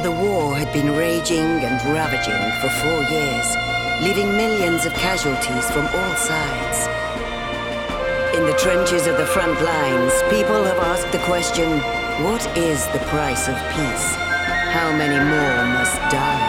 The war had been raging and ravaging for 4 years, leaving millions of casualties from all sides. In the trenches of the front lines, people have asked the question, what is the price of peace? How many more must die?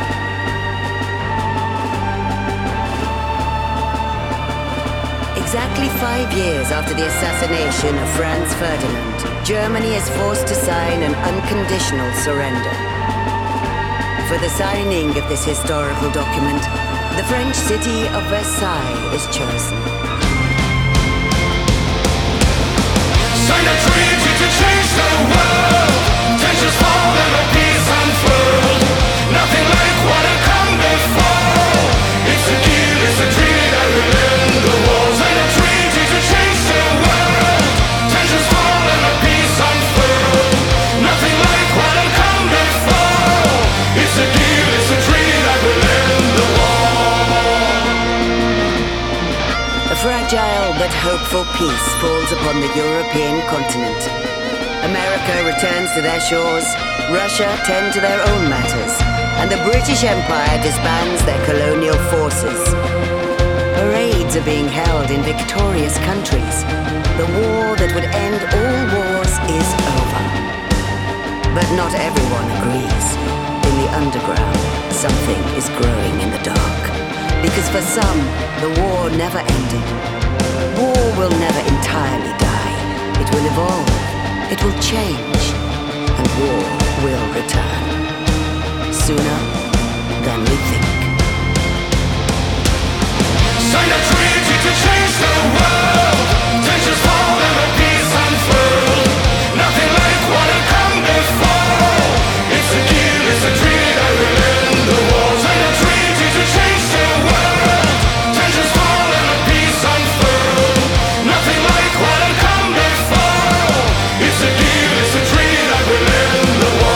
Exactly 5 years after the assassination of Franz Ferdinand, Germany is forced to sign an unconditional surrender. For the signing of this historical document, the French city of Versailles is chosen. Sign a treaty to change the world. Tensions fall and a peace unfurled. Nothing like what had come before. It's a deal, it's a treaty that will end the war. Sign a treaty to change the world. Tensions fall and a peace unfurled. Nothing like what had come before. It's a deal, it's a treaty that will end the war. A fragile but hopeful peace falls upon the European continent. America returns to their shores, Russia tend to their own matters, and the British Empire disbands their colonial forces. Parades are being held in victorious countries. The war that would end all wars is over. But not everyone agrees. In the underground, something is growing in the dark. Because for some, the war never ended. War will never entirely die. It will evolve. It will change. And war will return. Sooner than we think. Sign a treaty to change the world. Tensions fall and a peace unfurled. Nothing like what had come before. It's a deal, it's a treaty that will end the war. Sign a treaty to change the world. Tensions fall and a peace unfurled. Nothing like what had come before. It's a deal, it's a treaty that will end the war.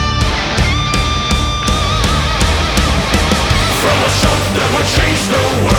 From a shot that would change the world.